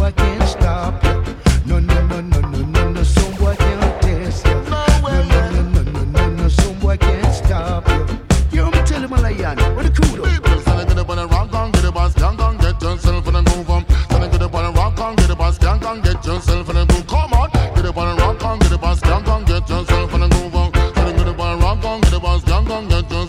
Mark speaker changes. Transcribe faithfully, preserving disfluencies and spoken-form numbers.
Speaker 1: boy can't stop you. No, no, no, no, no, no, no, some boy can't test you. No, no, no, no, no, no, no, some boy can't stop you. You hear me tell him, Lion, what the crew do?
Speaker 2: People selling get up on the rock on, get a bus, can't go get yourself in the groove. Um, selling get up on the rock on, get a bus, can't go get yourself in the groove. Come on, get up on the rock on, get a bus, can't go get yourself in the groove. Um, selling get up on the rock on, get a bus, can't go get yourself.